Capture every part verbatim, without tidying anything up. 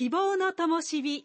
希望の灯火。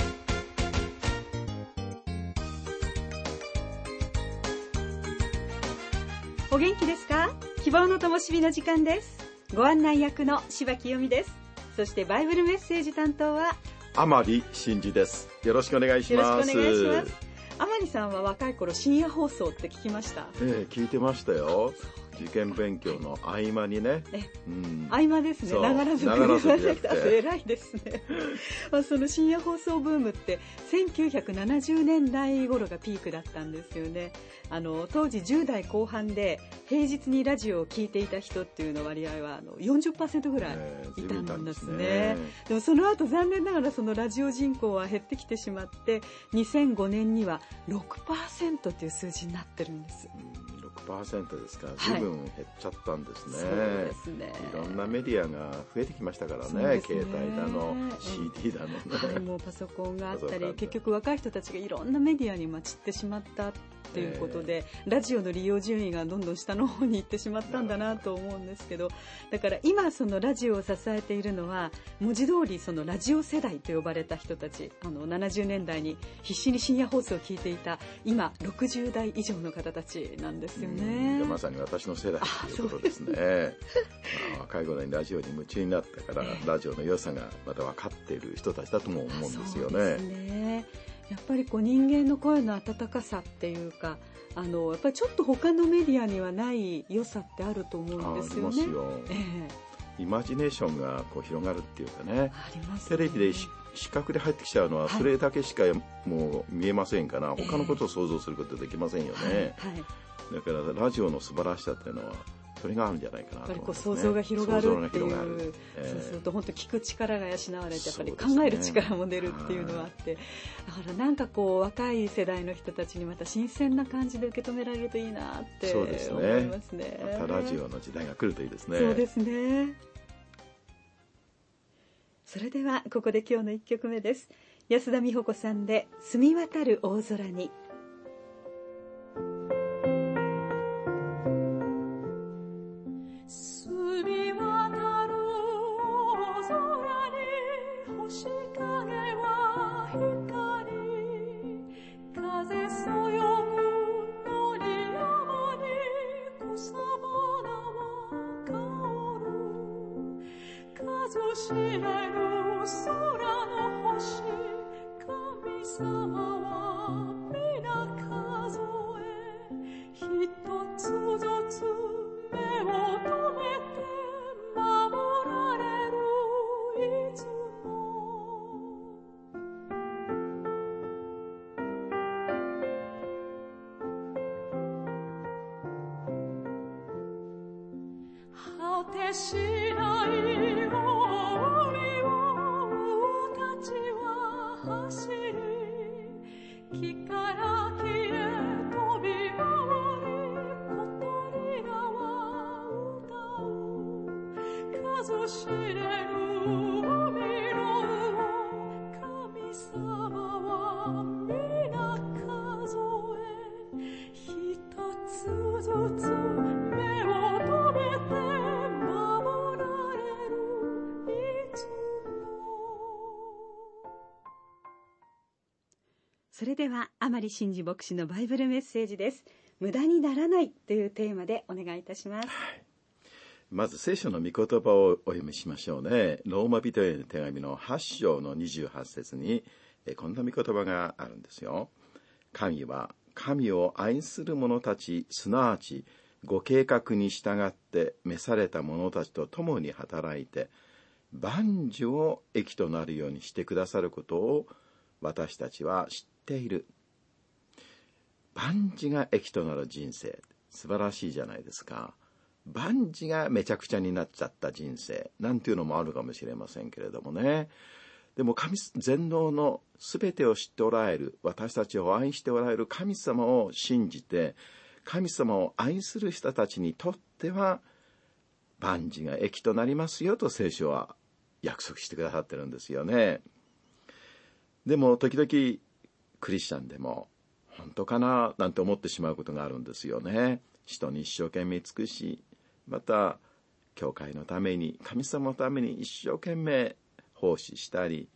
お元気ですか？希望の灯火の時間です。ご案内役の柴清美です。そしてバイブルメッセージ担当は甘利真嗣です。よろしくお願いします。 よろしくお願いします。甘利さんは若い頃深夜放送って聞きました？ ええ、聞いてましたよ。受験勉強の合間にね。 え、うん、合間ですね。ながらながらずやって。 偉いですね。まあ、その深夜放送ブームってせんきゅうひゃくななじゅうねんだい頃がピークだったんですよね。あの当時じゅう代後半で平日にラジオを聞いていた人っていうの割合はあの よんじゅっパーセント ぐらいいたんですね。えー、でもその後残念ながらそのラジオ人口は減ってきてしまってにせんごねんには ろくパーセント っていう数字になってるんです。 うん、ろくパーセント ですから随分減っちゃったんですね。 そうですね。 いろんなメディアが増えてきましたからね。ね、携帯だの シーディー だのね、 はい、もうパソコンがあったり結局若い人たちがいろんなメディアに散ってしまったということで、えー、ラジオの利用順位がどんどん下の方に行ってしまったんだなと思うんですけど、だから今そのラジオを支えているのは文字通りそのラジオ世代と呼ばれた人たち、あのななじゅうねんだいに必死に深夜放送を聞いていた今ろくじゅう代以上の方たちなんですよね。 まさに私の世代ということですね。まあ、若い頃にラジオに夢中になったから、えー、ラジオの良さがまだ分かっている人たちだとも思うんですよね。 そうですね。やっぱりこう人間の声の温かさっていうか、あのやっぱりちょっと他のメディアにはない良さってあると思うんですよね。 ありますよ、えー、イマジネーションがこう広がるっていうかね。 ありますね。 テレビで視覚で入ってきちゃうのはそれだけしかもう見えませんから、はい、他のことを想像することできませんよね、えーはいはい、だからラジオの素晴らしさっていうのはそれがあるんじゃないかなと思いますね。 やっぱりこう想像が広がるっていう、 えー、 そうすると本当聞く力が養われてやっぱり考える力も出るっていうのがあって、ね、だからなんかこう若い世代の人たちにまた新鮮な感じで受け止められるといいなって思いますね。 またラジオの時代が来るといいですね。 そうですね。それではここで今日のいっきょくめです。安田美穂子さんで澄み渡る大空に。 果てしない森をたちは走り、木から木へ飛び回り、小鳥らは歌う。数知れる海の魚、神様は皆数え、一つずつ目を留めてそれでは甘利真嗣牧師のバイブルメッセージです。無駄にならないというテーマでお願いいたします。 はい、まず聖書の御言葉をお読みしましょうね。ローマ人への手紙のはち章のにじゅうはち節にこんな御言葉があるんですよ。神は神を愛する者たち、すなわちご計画に従って召された者たちと共に働いて万事を益となるようにしてくださることを私たちは知っている。万事が益となる人生、素晴らしいじゃないですか。万事がめちゃくちゃになっちゃった人生なんていうのもあるかもしれませんけれどもね。でも神全能のすべてを知っておられる、私たちを愛しておられる神様を信じて、神様を愛する人たちにとっては万事が益となりますよと聖書は約束してくださってるんですよね。でも時々クリスチャンでも本当かななんて思ってしまうことがあるんですよね。人に一生懸命尽くし、また教会のために、神様のために一生懸命奉仕したり、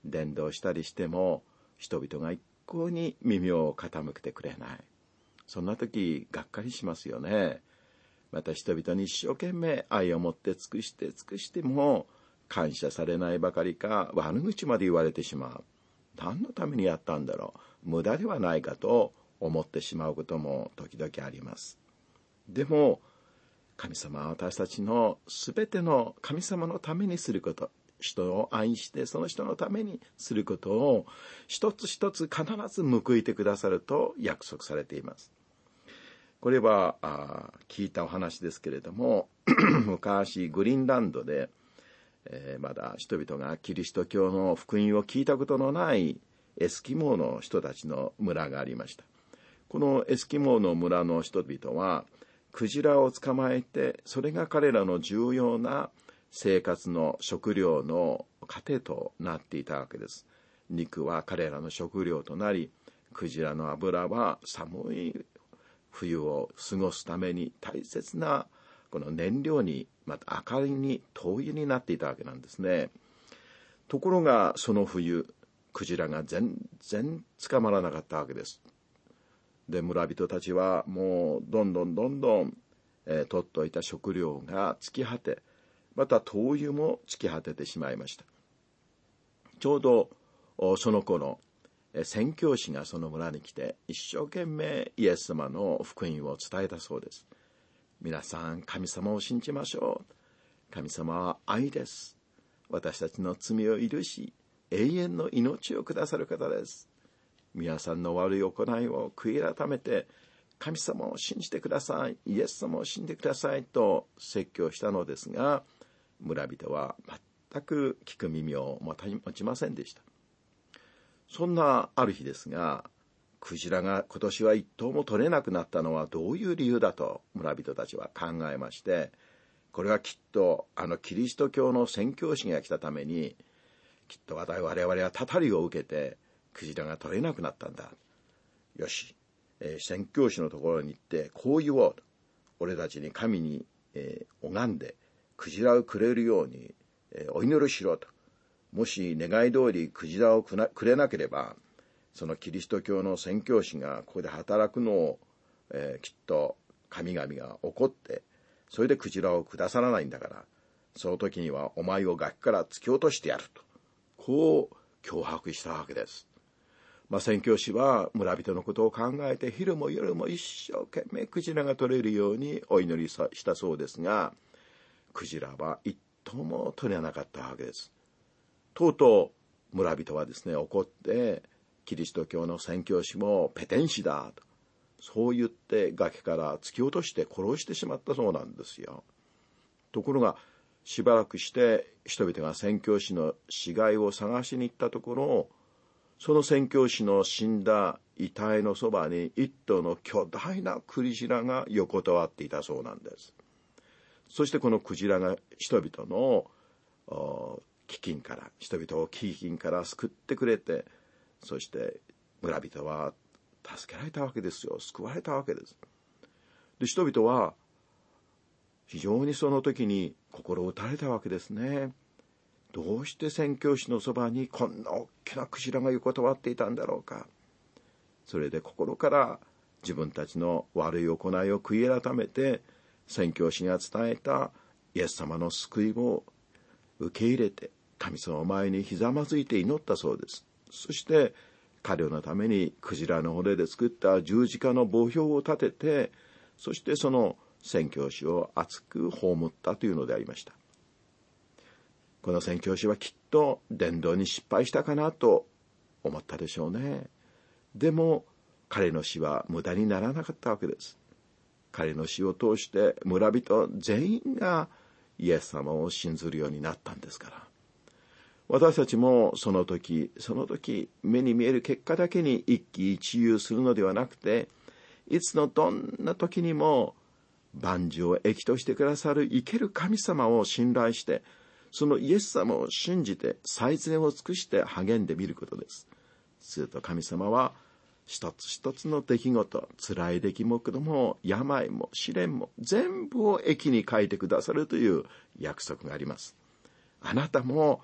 伝道したりしても人々が一向に耳を傾けてくれない。そんな時がっかりしますよね。また人々に一生懸命愛を持って尽くして尽くしても感謝されないばかりか悪口まで言われてしまう。何のためにやったんだろう、無駄ではないかと思ってしまうことも時々あります。でも神様は私たちのすべての神様のためにすること、人を愛してその人のためにすることを一つ一つ必ず報いてくださると約束されています。これはあ聞いたお話ですけれども昔グリーンランドで、えー、まだ人々がキリスト教の福音を聞いたことのないエスキモーの人たちの村がありました。このエスキモーの村の人々はクジラを捕まえて、それが彼らの重要な生活の食料の糧となっていたわけです。肉は彼らの食料となり、クジラの油は寒い冬を過ごすために大切なこの燃料に、また明かりに灯油になっていたわけなんですね。ところがその冬、クジラが全然捕まらなかったわけです。で、村人たちはもうどんどんどんどん、えー、取っておいた食料が尽き果て、また灯油も尽き果ててしまいました。ちょうどその頃、宣教師がその村に来て一生懸命イエス様の福音を伝えたそうです。皆さん、神様を信じましょう。神様は愛です。私たちの罪を許し、永遠の命をくださる方です。皆さんの悪い行いを悔い改めて、神様を信じてください。イエス様を信じてくださいと説教したのですが、村人は全く聞く耳を持ちませんでした。そんなある日ですが、クジラが今年は一頭も取れなくなったのはどういう理由だと村人たちは考えまして、これはきっとあのキリスト教の宣教師が来たために、きっと我々はたたりを受けてクジラが取れなくなったんだ。よし、えー、宣教師のところに行ってこう言おうと。俺たちに神に、えー、拝んでクジラをくれるように、えー、お祈りしろと。もし願い通りクジラをくなくれなければ、そのキリスト教の宣教師がここで働くのを、えー、きっと神々が怒って、それでクジラをくださらないんだから、その時にはお前を崖から突き落としてやると、こう脅迫したわけです。まあ、宣教師は村人のことを考えて昼も夜も一生懸命クジラが取れるようにお祈りしたそうですが、クジラは一頭も取れなかったわけです。とうとう村人はですね、怒ってキリスト教の宣教師もペテン師だと、そう言って崖から突き落として殺してしまったそうなんですよ。ところがしばらくして人々が宣教師の死骸を探しに行ったところ、その宣教師の死んだ遺体のそばに一頭の巨大なクジラが横たわっていたそうなんです。そしてこのクジラが人々の飢饉から、人々を飢饉から救ってくれて、そして村人は助けられたわけですよ。救われたわけです。で、人々は非常にその時に心を打たれたわけですね。どうして宣教師のそばにこんな大きなクジラが横たわっていたんだろうか。それで心から自分たちの悪い行いを悔い改めて、宣教師が伝えたイエス様の救いを受け入れて、神様の前にひざまずいて祈ったそうです。そして彼のためにクジラの骨で作った十字架の墓標を立てて、そしてその宣教師を熱く葬ったというのでありました。この宣教師はきっと伝道に失敗したかなと思ったでしょうね。でも彼の死は無駄にならなかったわけです。彼の死を通して村人全員がイエス様を信ずるようになったんですから。私たちもその時その時目に見える結果だけに一喜一憂するのではなくて、いつのどんな時にも万事を益としてくださる生ける神様を信頼して、そのイエス様を信じて最善を尽くして励んでみることです。すると神様は一つ一つの出来事、辛い出来事も病も試練も全部を益に変えてくださるという約束があります。あなたも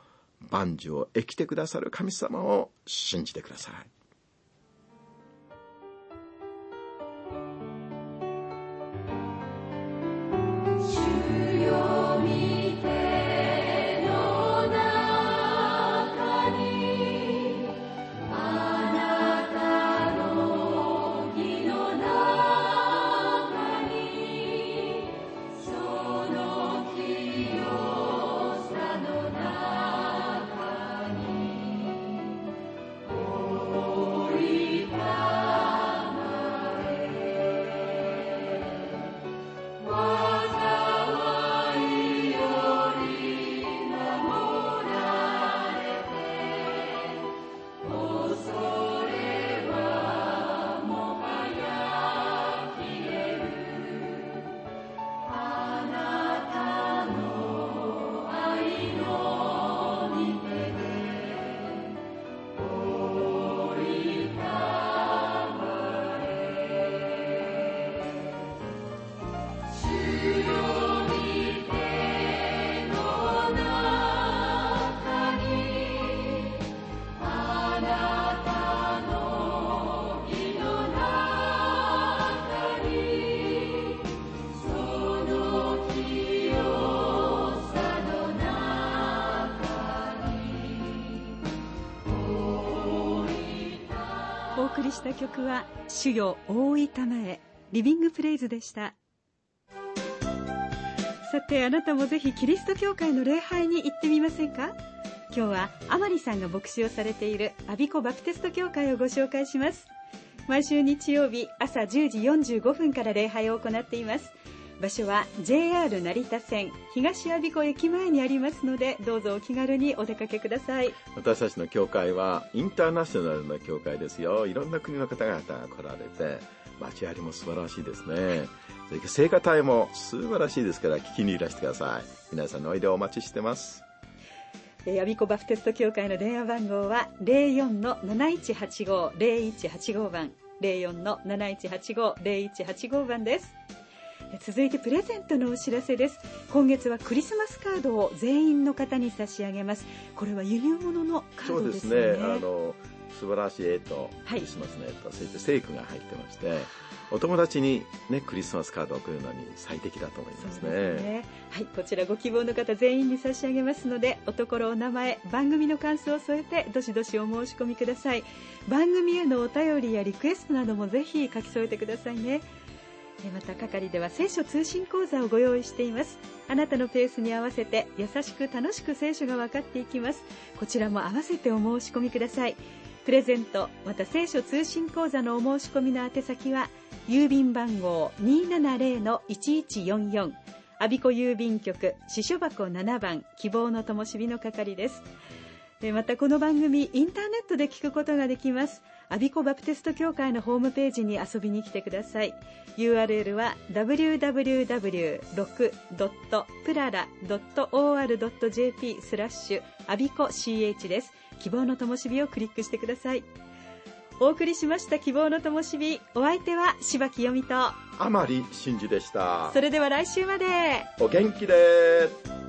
万事を生きてくださる神様を信じてください。 お送りした曲は主よ大いたまえリビングプレイズでした。さて、あなたもぜひキリスト教会の礼拝に行ってみませんか。今日はあまりさんが牧師をされているアビコバプテスト教会をご紹介します。毎週日曜日朝じゅうじよんじゅうごふんから礼拝を行っています。場所は ジェイアール 成田線東我孫子駅前にありますので、どうぞお気軽にお出かけください。 私たちの教会はインターナショナルな教会ですよ。いろんな国の方々が来られて、街ありも素晴らしいですね。それから聖歌隊も素晴らしいですから、聞きにいらしてください。皆さんのおいでお待ちしてます。 アビコバプテスト教会の電話番号は ゼロよんのなないちはちご ゼロいちはちご 番 ゼロよんのなないちはちご ゼロいちはちご 番です。続いてプレゼントのお知らせです。今月はクリスマスカードを全員の方に差し上げます。これは輸入物のカードですね。 そうですね。あの素晴らしい絵とクリスマスの絵と、はい、そして聖句が入ってまして、お友達に、ね、クリスマスカードを送るのに最適だと思いますね。そうですね。 はい、こちらご希望の方全員に差し上げますので、おところお名前、番組の感想を添えてどしどしお申し込みください。番組へのお便りやリクエストなどもぜひ書き添えてくださいね。また係では聖書通信講座をご用意しています。あなたのペースに合わせて優しく楽しく聖書が分かっていきます。こちらも合わせてお申し込みください。プレゼントまた聖書通信講座のお申し込みの宛先は郵便番号 にーななゼロのいちいちよんよん 我孫子郵便局支所箱ななばん希望の灯火の係です。またこの番組インターネットで聞くことができます。アビコバプテスト教会のホームページに遊びに来てください。 ユーアールエル は ダブリューダブリューダブリュー ロク ドット プララ ドット オーアール ドット ジェーピー スラッシュアビコ シーエイチ です。希望の灯火をクリックしてください。お送りしました希望の灯火、お相手は柴木由美と甘利真嗣でした。 それでは来週までお元気で。